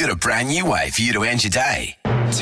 got a brand new way for you to end your day.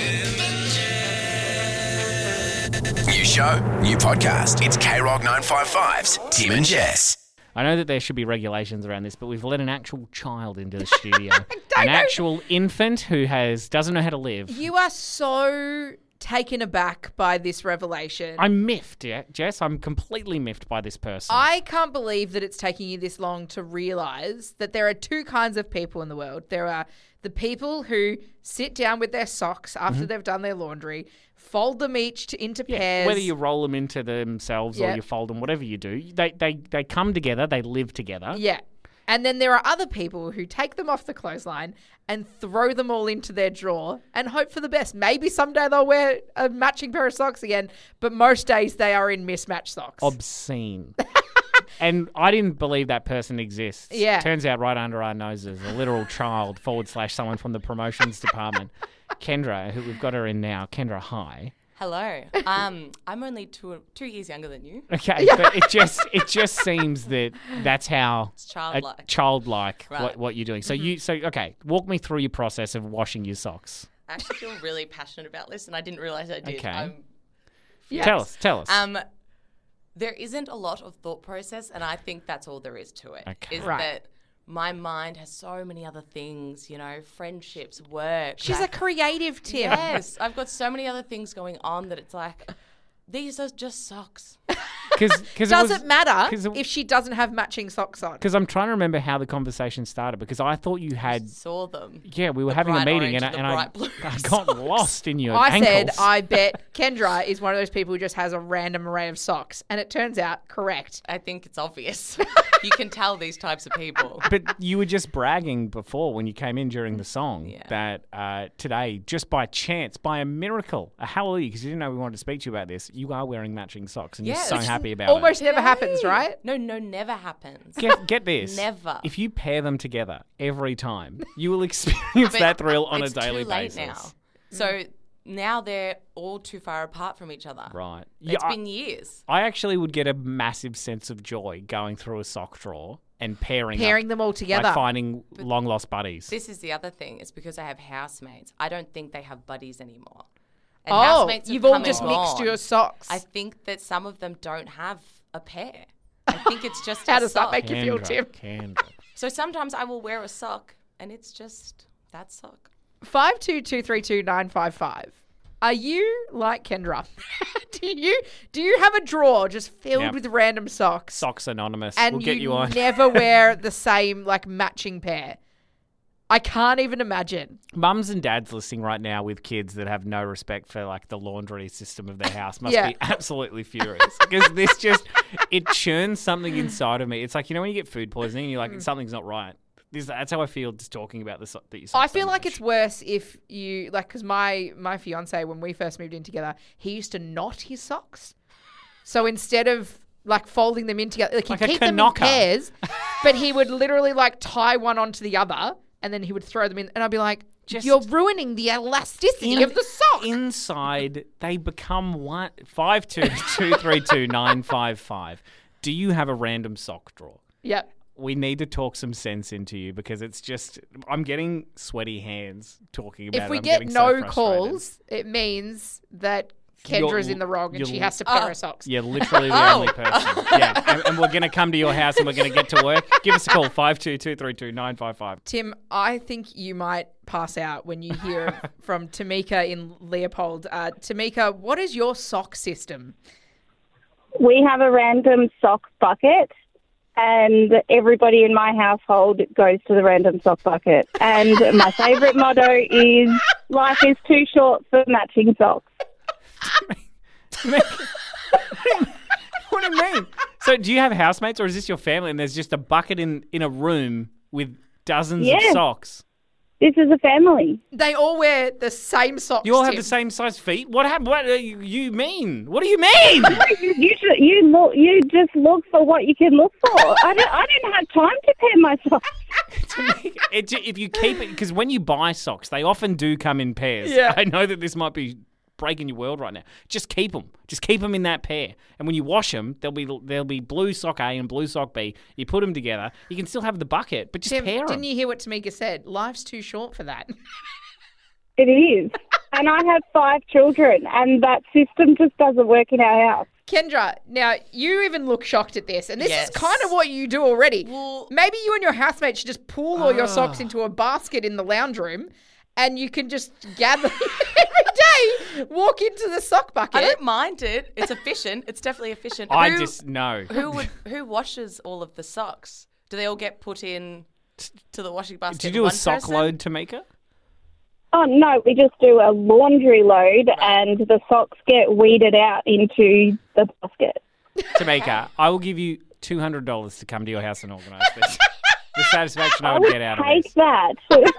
New show, new podcast. It's K-Rock 955's Tim and Jess. I know that there should be regulations around this, but we've let an actual child into the studio. An actual infant who doesn't know how to live. You are so taken aback by this revelation. I'm miffed, Jess. I'm completely miffed by this person. I can't believe that it's taking you this long to realise that there are two kinds of people in the world. There are the people who sit down with their socks after they've done their laundry, fold them each into pairs. Whether you roll them into themselves or you fold them, whatever you do, they come together, they live together. Yeah. And then there are other people who take them off the clothesline and throw them all into their drawer and hope for the best. Maybe someday they'll wear a matching pair of socks again, but most days they are in mismatched socks. Obscene. And I didn't believe that person exists. Yeah. Turns out right under our noses, a literal child / someone from the promotions department. Kendra, who we've got her in now. Kendra, hi. Hello. I'm only 2 years younger than you. Okay, but it just seems that's how It's childlike. Childlike Right. what you're doing. So okay, walk me through your process of washing your socks. I actually feel really passionate about this, and I didn't realise I did. Okay. Yes. Tell us. There isn't a lot of thought process, and I think that's all there is to it. Okay. Is Right. that my mind has so many other things, friendships, work. She's a creative, Tim. Yes, I've got so many other things going on that it's like, these are just socks. Does it matter 'cause if she doesn't have matching socks on? Because I'm trying to remember how the conversation started, because I thought you had... Saw them. Yeah, we were The having a bright meeting orange and and the bright blue I got lost in your I ankles. said, I bet Kendra is one of those people who just has a random array of socks. And it turns out, correct. I think it's obvious. You can tell these types of people. But you were just bragging before when you came in during the song that today, just by chance, by a miracle, a hallelujah, because you didn't know we wanted to speak to you about this, you are wearing matching socks and Yes. you're so happy about Almost it. never happens, right? No, never happens. Get this. Never. If you pair them together every time, you will experience that thrill on a It's daily too late basis. now. So now they're all too far apart from each other. Right. It's been years. I actually would get a massive sense of joy going through a sock drawer and pairing Them all together. like finding long lost buddies. This is the other thing. It's because I have housemates. I don't think they have buddies anymore. And Oh, housemates have you've all come and just mixed gone. your socks. I think that some of them don't have a pair. I think it's just How a does that sock. make you feel, Tim? Kendra. So sometimes I will wear a sock and it's just that sock. 522329955. Are you like Kendra? do you have a drawer just filled Yep. with random socks? Socks Anonymous. And we'll get you on. never wear the same matching pair. I can't even imagine. Mums and dads listening right now with kids that have no respect for the laundry system of their house must Yeah. be absolutely furious, because this it churns something inside of me. It's like, when you get food poisoning and you're like, something's not right. That's how I feel just talking about this. I feel like it's worse if you because my fiance, when we first moved in together, he used to knot his socks. So instead of folding them in together, he'd Like a keep them in Kanaka. pairs, but he would literally tie one onto the other and then he would throw them in, and I'd be like, you're ruining the elasticity of the sock. Inside, they become one. 522329955. Do you have a random sock drawer? Yep. We need to talk some sense into you, because it's just, I'm getting sweaty hands talking about it. If we I'm get getting no so frustrated. calls, it means that Kendra's in the wrong and she has to pair her socks. You're literally the only person. Yeah, and we're going to come to your house and we're going to get to work. Give us a call, 522329955. Tim, I think you might pass out when you hear from Tamika in Leopold. Tamika, what is your sock system? We have a random sock bucket, and everybody in my household goes to the random sock bucket. And my favourite motto is, life is too short for matching socks. What do you mean? So do you have housemates, or is this your family and there's just a bucket in a room with dozens of Yes. socks? This is a family. They all wear the same socks. You all have Tim. the same size feet? What happened? What do you mean? What do you mean? You just look for what you can look for. I didn't have time to pair my socks. If you keep it, because when you buy socks, they often do come in pairs. Yeah. I know that this might be breaking your world right now. Just keep them. Just keep them in that pair. And when you wash them, there'll be blue sock A and blue sock B. You put them together. You can still have the bucket, but just Tim, pair them. didn't you hear what Tamika said? Life's too short for that. It is. And I have 5 children, and that system just doesn't work in our house. Kendra, now you even look shocked at this, and this Yes. is kind of what you do already. Well- Maybe you and your housemate should just pool all your socks into a basket in the lounge room, and you can just gather every day, walk into the sock bucket. I don't mind it. It's efficient. It's definitely efficient. No. Who washes all of the socks? Do they all get put in to the washing basket? Did you do one a sock person? load, Tamika? Oh, no, we just do a laundry load, and the socks get weeded out into the basket. Tamika, I will give you $200 to come to your house and organise this. The satisfaction I I would would get out of take this. that.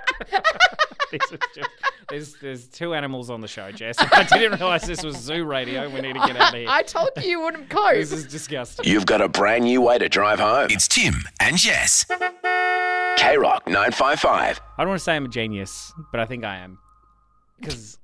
There's 2 animals on the show, Jess. I didn't realise this was zoo radio. We need to get out of here. I told you wouldn't cope. This is disgusting. You've got a brand new way to drive home. It's Tim and Jess. K-Rock 955. I don't want to say I'm a genius, but I think I am. Because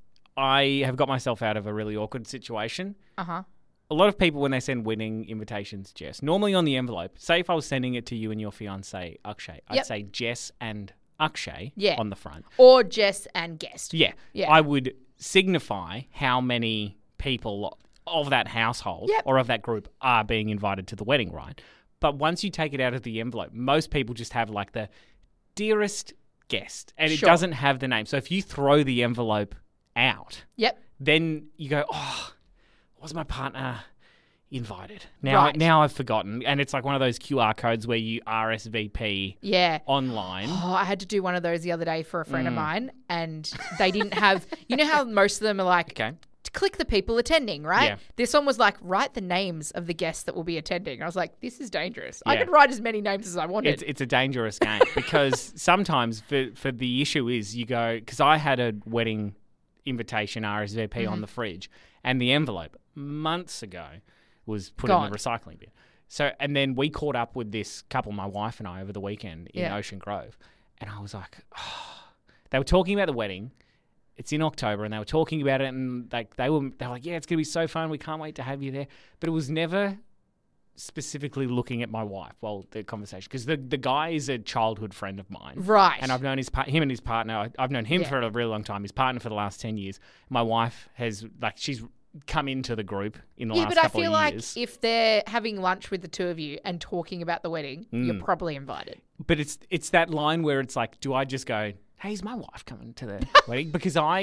I have got myself out of a really awkward situation. Uh-huh. A lot of people, when they send wedding invitations, Jess, normally on the envelope, say if I was sending it to you and your fiancé, Akshay, I'd Yep. say Jess and Akshay Yeah. on the front. Or Jess and guest. Yeah. Yeah. I would signify how many people of that household Yep. or of that group are being invited to the wedding, right? But once you take it out of the envelope, most people just have like the dearest guest, and it Sure. doesn't have the name. So if you throw the envelope out, Yep. then you go, oh, was my partner invited? Now I've forgotten. And it's like one of those QR codes where you RSVP Yeah. online. Oh, I had to do one of those the other day for a friend of mine, and they didn't have. You know how most of them are like, Okay. click the people attending, right? Yeah. This one was like, write the names of the guests that will be attending. I was like, this is dangerous. I Yeah. could write as many names as I wanted. It's a dangerous game because sometimes for the issue is you go, because I had a wedding invitation RSVP Mm-hmm. on the fridge, and the envelope months ago was put Gone. in the recycling bin. So, and then we caught up with this couple, my wife and I, over the weekend in Yeah. Ocean Grove, and I was like, oh. They were talking about the wedding. It's in October, and they were talking about it, and they were like, yeah, it's gonna be so fun. We can't wait to have you there. But it was never specifically looking at my wife while the conversation, because the guy is a childhood friend of mine, Right. And I've known him and his partner. I've known him Yeah. for a really long time. His partner for the last 10 years. My wife has she's come into the group in the Yeah, last but I couple feel of like years. if they're having lunch with the two of you and talking about the wedding, you're probably invited. But it's that line where it's like, do I just go, hey, is my wife coming to the wedding? Because I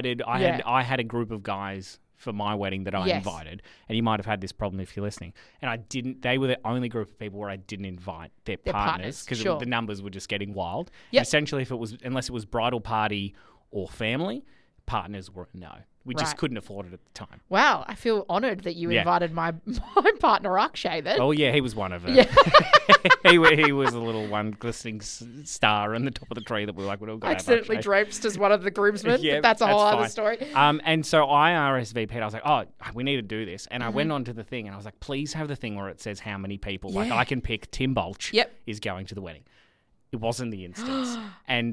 had a group of guys for my wedding that I Yes. invited, and you might have had this problem if you're listening. And I didn't. They were the only group of people where I didn't invite their partners because sure. the numbers were just getting wild. Yep. Essentially, unless it was bridal party or family, partners were no. We just Right. couldn't afford it at the time. Wow, I feel honoured that you Yeah. invited my partner Akshay then. Oh yeah, he was one of them. Yeah. he was a little one glistening star on the top of the tree that we were like, we've got to have Accidentally Akshay. draped as one of the groomsmen, Yeah, but that's a whole other fine. story. And so I RSVP'd. I was like, oh, we need to do this. And Mm-hmm. I went onto the thing and I was like, please have the thing where it says how many people. Like Yeah. I can pick Tim Bulch Yep. is going to the wedding. It wasn't the instance. and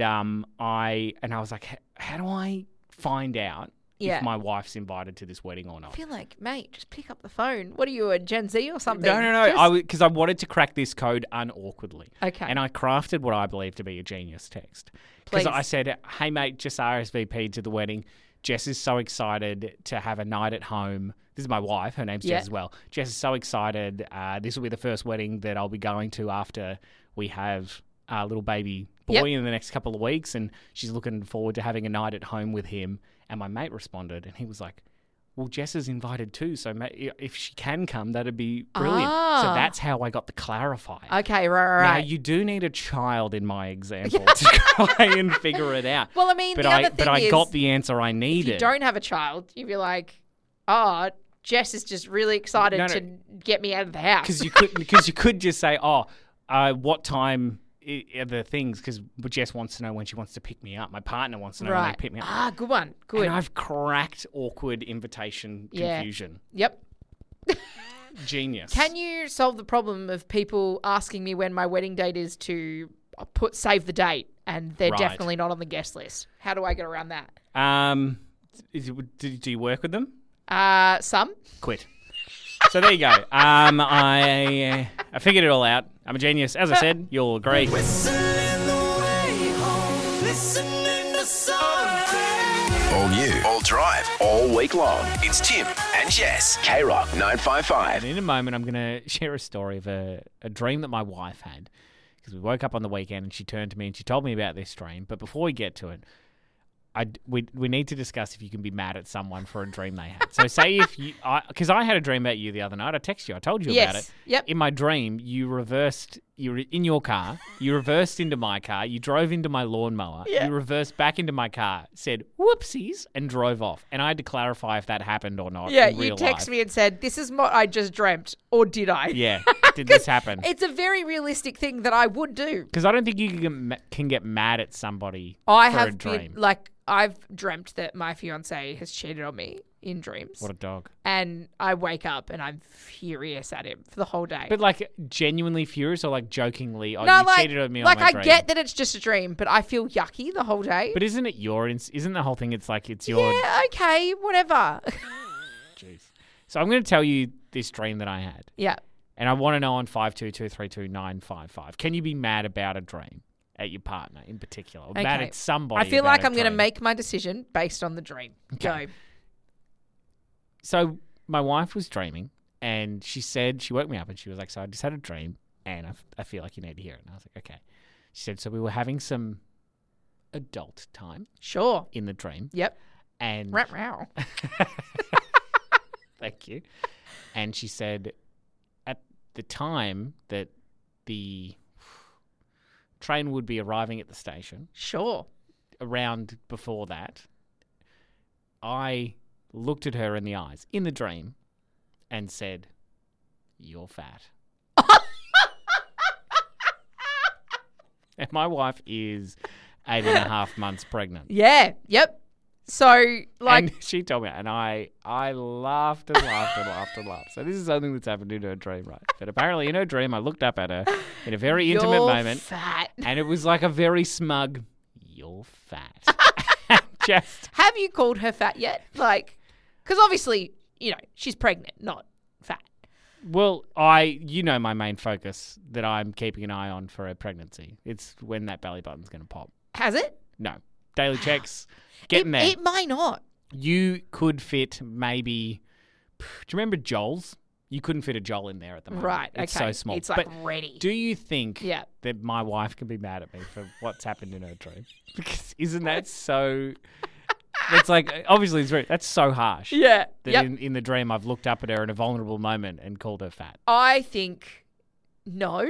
I was like, how do I find out Yeah. if my wife's invited to this wedding or not? I feel like, mate, just pick up the phone. What are you, a Gen Z or something? No. Just- Because I wanted to crack this code unawkwardly. Okay. And I crafted what I believe to be a genius text. Because Please. I said, hey, mate, just RSVP'd to the wedding. Jess is so excited to have a night at home. This is my wife. Her name's Yeah. Jess as well. Jess is so excited. This will be the first wedding that I'll be going to after we have our little baby boy Yep. in the next couple of weeks. And she's looking forward to having a night at home with him. And my mate responded, and he was like, well, Jess is invited too, so if she can come, that'd be brilliant. So Ah. that's how I got the clarifier. Okay, right. Now, you do need a child in my example to try and figure it out. Well, I mean, but the other but thing I is, got the answer I if needed. you don't have a child, you'd be like, oh, Jess is just really excited No. to get me out of the house. Because you could just say, what time are the things? Because Jess wants to know when she wants to pick me up. My partner wants to know when they right. pick me up. Ah, good one. Good. And I've cracked awkward invitation Yeah. confusion. Yep. Genius. Can you solve the problem of people asking me when my wedding date is to save the date and they're Right. definitely not on the guest list? How do I get around that? Do you work with them? Some. Quit. So there you go. I figured it all out. I'm a genius. As I said, you'll agree. All you, all drive, all week long. It's Tim and Jess. K-Rock 955. And in a moment, I'm going to share a story of a dream that my wife had. Because we woke up on the weekend and she turned to me and she told me about this dream. But before we get to it, we need to discuss if you can be mad at someone for a dream they had. So say if you... Because I had a dream about you the other night. I texted you. I told you about it. Yep. In my dream, you were in your car. You reversed into my car. You drove into my lawnmower. Yeah. You reversed back into my car, said, whoopsies, and drove off. And I had to clarify if that happened or not Yeah, in you real text life. me and said, this is what I just dreamt. Or did I? Yeah. Did this happen? It's a very realistic thing that I would do. Because I don't think you can get mad at somebody I for a have dream. been, I've dreamt that my fiance has cheated on me in dreams. What a dog. And I wake up and I'm furious at him for the whole day. But genuinely furious or jokingly, no, you cheated on me on my I dream. get that it's just a dream, but I feel yucky the whole day. But isn't it isn't the whole thing, it's your... Yeah, okay, whatever. Jeez. So I'm going to tell you this dream that I had. Yeah. And I want to know on 52232955. Can you be mad about a dream at your partner in particular? Or mad Okay. at somebody I feel about like a I'm going to dream? make my decision based on the dream. Okay. Go. So my wife was dreaming and she said, she woke me up and she was like, so I just had a dream and I feel like you need to hear it. And I was like, okay. She said, so we were having some adult time Sure. in the dream. Yep. And Row. thank you. And she said, at the time that the train would be arriving at the station, Sure. around before that, I looked at her in the eyes in the dream and said, "You're fat." And my wife is 8.5 months pregnant. Yeah. Yep. So, And she told me, and I laughed and laughed and laughed and laughed. So this is something that's happened in her dream, right? But apparently in her dream, I looked up at her in a very intimate you're moment, fat. and it was like a very smug, "You're fat." Just Have you called her fat yet? Because obviously, she's pregnant, not fat. well, my main focus that I'm keeping an eye on for her pregnancy. It's when that belly button's going to pop. Has it? No, daily checks, getting there. It might not. You could fit maybe. Do you remember Joel's? You couldn't fit a Joel in there at the moment. Right. It's okay. so small. It's like But ready. do you think Yeah. that my wife can be mad at me for what's happened in her dream? Because isn't that so? It's obviously it's that's so harsh. Yeah. That Yep. in the dream I've looked up at her in a vulnerable moment and called her fat. I think no.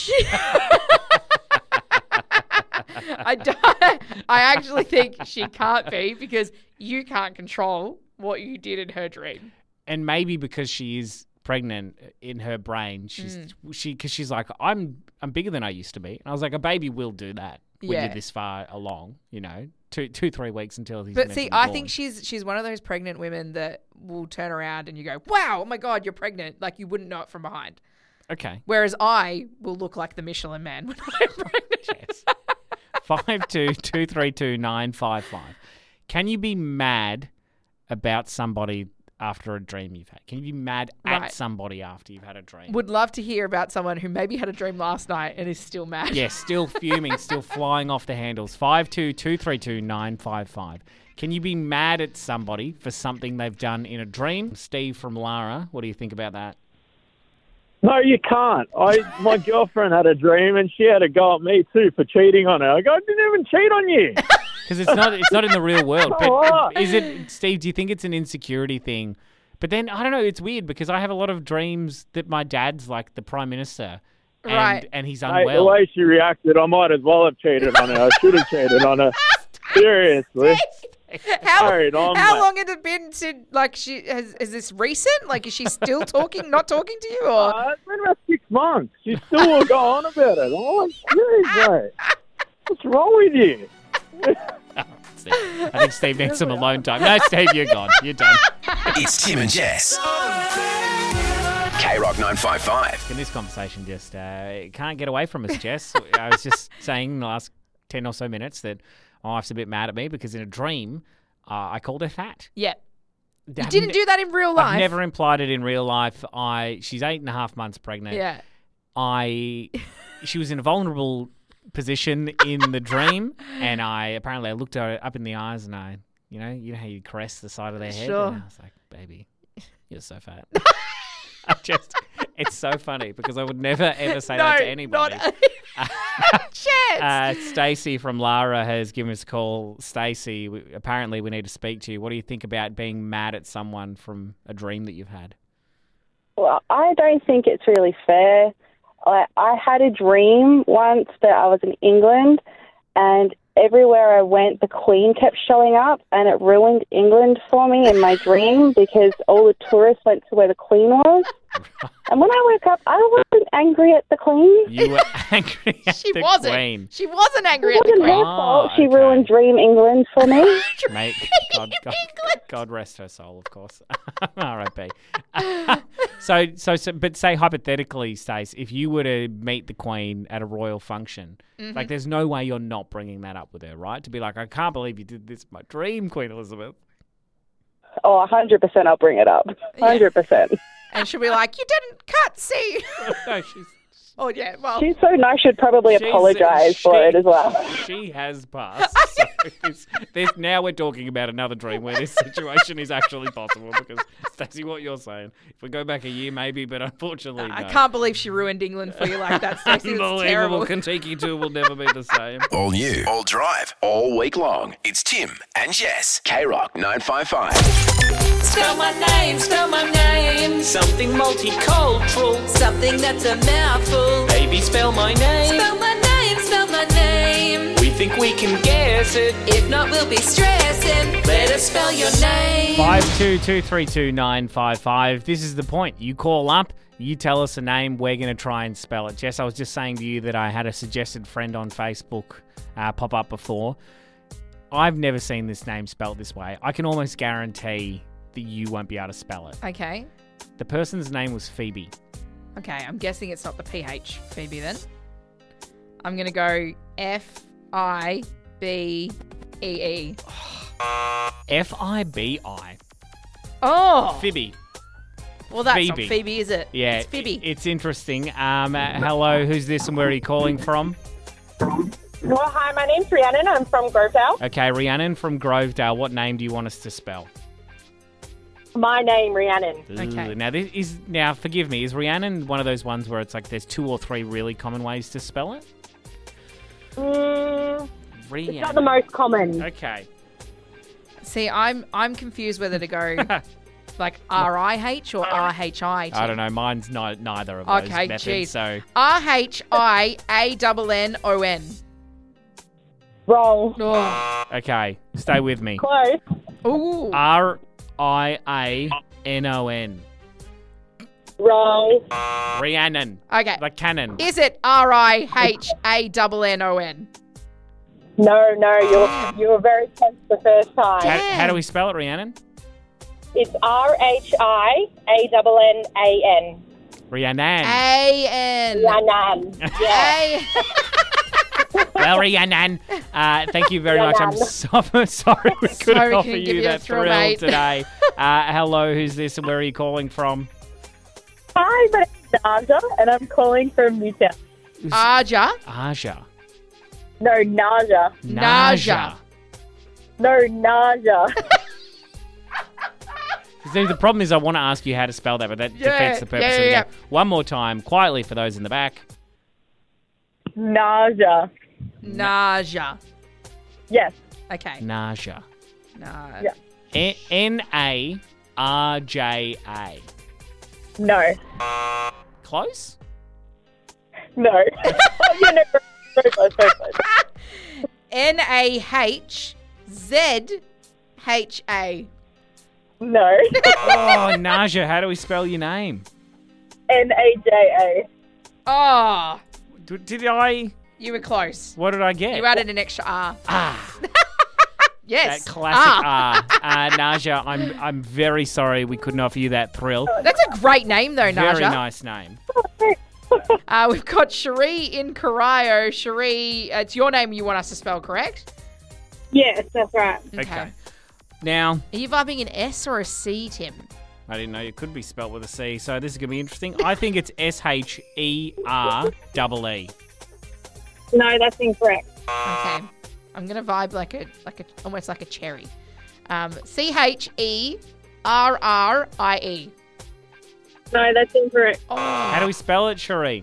I actually think she can't be because you can't control what you did in her dream. And maybe because she is pregnant in her brain, she's like, I'm bigger than I used to be. And I was like, a baby will do that when Yeah. you're this far along, 2-3 weeks until he's But meant see, to be I born. think she's one of those pregnant women that will turn around and you go, wow, oh my God, you're pregnant. Like you wouldn't know it from behind. Okay. Whereas I will look like the Michelin Man when I'm pregnant. Yes. 52232955. Can you be mad about somebody after a dream you've had? Can you be mad at Right. somebody after you've had a dream? Would love to hear about someone who maybe had a dream last night and is still mad. Yeah, still fuming, still flying off the handles. 52232955. Can you be mad at somebody for something they've done in a dream? Steve from Lara, what do you think about that? No, you can't. My girlfriend had a dream and she had a go at me too for cheating on her. I go, I didn't even cheat on you. Because it's not in the real world. But Alright. is it, Steve, do you think it's an insecurity thing? But then, I don't know, it's weird because I have a lot of dreams that my dad's like the Prime Minister and, Right. and he's Mate, the unwell. way she reacted, I might as well have cheated on her. I should have cheated on her. Seriously. Carried on, How mate. long had it been since, is this recent? Like, is she still not talking to you? Or It's been about 6 months. She still will go on about it. I'm like, jeez, mate. What's wrong with you? Steve, I think Steve needs some alone time. No, Steve, you're gone. You're done. It's Tim and Jess. K-Rock 955. And this conversation just can't get away from us, Jess. I was just saying in the last 10 or so minutes that my wife's a bit mad at me because in a dream I called her fat. Yeah. You didn't do that in real life. I've never implied it in real life. She's 8.5 months pregnant. Yeah. She was in a vulnerable position in the dream, and I looked her up in the eyes, and you know how you caress the side of their head, Sure. and I was like, "Baby, you're so fat." It's so funny because I would never ever say that to anybody. Stacey from Lara has given us a call. Stacey, apparently we need to speak to you. What do you think about being mad at someone from a dream that you've had? Well, I don't think it's really fair. I had a dream once that I was in England, and everywhere I went, the Queen kept showing up, and it ruined England for me in my dream because all the tourists went to where the Queen was. And when I woke up, I wasn't angry at the Queen. You were angry at She the wasn't. Queen. She wasn't angry It at the wasn't her Queen. fault. She okay. ruined Dream England for me. Mate, God rest her soul, of course. R.I.P. But say hypothetically, Stace, if you were to meet the Queen at a royal function, like there's no way you're not bringing that up with her, right? To be like, I can't believe you did this in my dream, Queen Elizabeth. Oh, 100% I'll bring it up. 100%. And she'll be like, you didn't cut, see? No, she's Oh, yeah, well. She's so nice, she'd probably apologise for it as well. She has passed. So now we're talking about another dream where this situation is actually possible because, Stacey, what you're saying, if we go back a year maybe, but unfortunately no. I can't believe she ruined England for you like that, Stacey. It's Unbelievable. terrible. Kentucky tour will never be the same. All new, all drive, all week long. It's Tim and Jess. K-Rock 955. Spell my name, spell my name. Something multicultural. Something that's a mouthful. Baby, spell my name. Spell my name, spell my name. We think we can guess it. If not, we'll be stressing. Let us spell your name. 52232955. This is the point. You call up, you tell us a name, we're going to try and spell it. Jess, I was just saying to you that I had a suggested friend on Facebook pop up before. I've never seen this name spelled this way. I can almost guarantee that you won't be able to spell it. Okay. The person's name was Phoebe. Okay, I'm guessing it's not the PH, Phoebe, then. I'm going to go F-I-B-E-E. F-I-B-I. Oh. Phoebe. Well, that's Phoebe. not Phoebe, is it? Yeah. It's Phoebe. It's interesting. Hello, who's this and where are you calling from? Well, hi, my name's Rhiannon. I'm from Grovedale. Okay, Rhiannon from Grovedale. What name do you want us to spell? My name, Rhiannon. Okay. Now, forgive me, is Rhiannon one of those ones where it's like there's 2 or 3 really common ways to spell it? It's Rhiannon. not the most common. Okay. See, I'm confused whether to go like R-I-H or R-H-I-T. I don't know. Mine's neither of those Okay, methods. geez. So R-H-I-A-N-N-O-N. Wrong. Oh. okay, stay with me. Close. Ooh. R-I-A-N-O-N. Wrong. Rhiannon. Okay. Like cannon. Is it R-I-H-A-N-N-O-N? No, you were very close the first time. How do we spell it, Rhiannon? It's R-H-I-A-N-N-A-N. Rhiannon. A-N. Rhiannon. Yeah. Well, Rhiannon, thank you very much. I'm so sorry we couldn't Sorry we offer couldn't give you you a that thrill, thrill mate. today. Hello, who's this and where are you calling from? Hi, my name's Naja, and I'm calling from Newtown. Aja. Aja. No, Naja. Naja. No, Naja. See, the problem is I want to ask you how to spell that, but that defeats the purpose of the game. One more time, quietly for those in the back. Naja. Naja. Yes. Okay. Naja. Yeah. N-A-R-J-A. No. Close? No. Oh, yeah, no, very close, very close. N-A-H-Z-H-A. No. Oh, Naja, how do we spell your name? N-A-J-A. Oh, Did I? you were close. What did I get? You added an extra R. Ah. Yes. That classic R. Naja, I'm very sorry we couldn't offer you that thrill. That's a great name, though, Naja. Very nice name. We've got Cherie in Corio. Cherie, it's your name you want us to spell, correct? Yes, that's right. Okay. Now, Are you vibing an S or a C, Tim? I didn't know it could be spelt with a C, so this is going to be interesting. I think it's SHEREE. No, that's incorrect. Okay. I'm gonna vibe like a almost like a cherry. CHERRRIE. No, that's incorrect. Oh, How do we spell it, Cherie?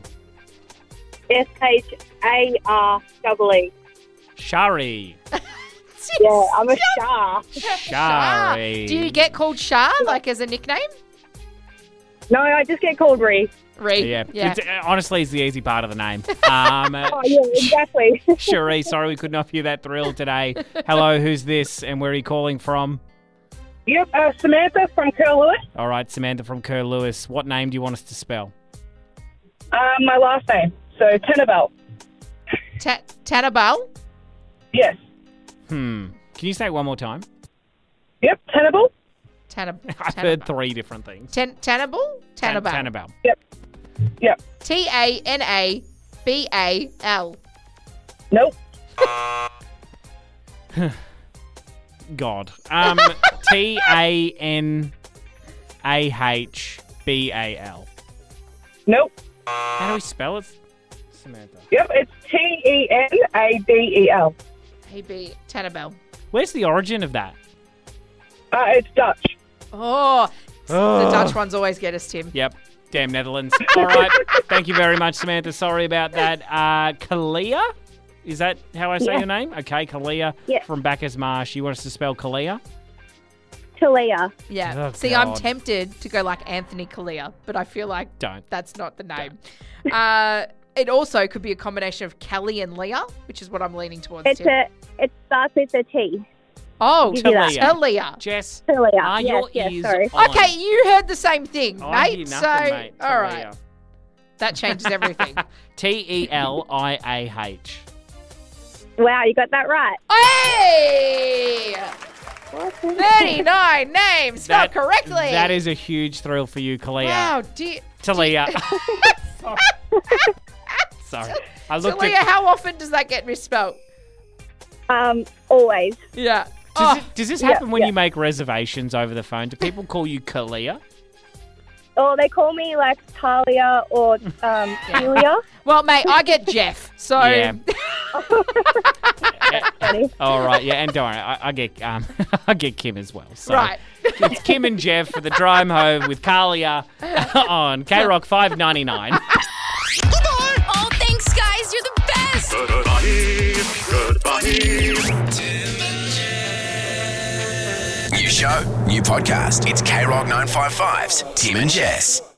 SHAREE. Shari. Yeah, I'm a Shah. Shari. do you get called Shah like as a nickname? No, I just get called Ree. Ree. Yeah. Yeah. Honestly, it's the easy part of the name. Oh, yeah, exactly. Cherie, sorry we couldn't offer you that thrill today. Hello, who's this and where are you calling from? Yep, Samantha from Curl Lewis. All right, Samantha from Kerr Lewis. What name do you want us to spell? My last name. So, Tenabel. Tannabel. Yes. Can you say it one more time? Yep, Tenable. I've heard three different things. Tannabel. Tannabel. Tannabel. Yep. TANABAL. Nope. God. TANAHBAL. Nope. How do we spell it, Samantha? Yep, it's TENABEL. AB Tannabel. Where's the origin of that? It's Dutch. Oh, the Dutch ones always get us, Tim. Yep. Damn Netherlands. All right. Thank you very much, Samantha. Sorry about that. Kalia? Is that how I say Yeah. your name? Okay, Kalia Yeah. from Bacchus Marsh. You want us to spell Kalia? Talia. Yeah. Oh, See, I'm God. tempted to go like Anthony Kalia, but I feel like Don't. that's not the name. It also could be a combination of Kelly and Leah, which is what I'm leaning towards. It starts with a T. Oh, give you that. Talia. Jess, Talia. are yes, your yes, ears sorry. on? Okay, you heard the same thing, I mate. hear So, nothing, mate. all right, Talia. that changes everything. TELIAH. Wow, you got that right. Hey! 39 names spelled correctly. That is a huge thrill for you, Kalia. Wow, dear. Talia. Sorry. I looked Talia, at. how often does that get misspelled? Always. Yeah. Does this happen when you make reservations over the phone? Do people call you Kalia? Or they call me like Talia or Julia. Well, mate, I get Jeff. So Yeah. Funny. All right. Yeah, and don't worry, I get I get Kim as well. So Right. It's Kim and Jeff for the Drive Home with Kalia on K-Rock 599. Oh, thanks, guys. You're the best. New show, new podcast. It's K-Rock 955's Tim and Jess.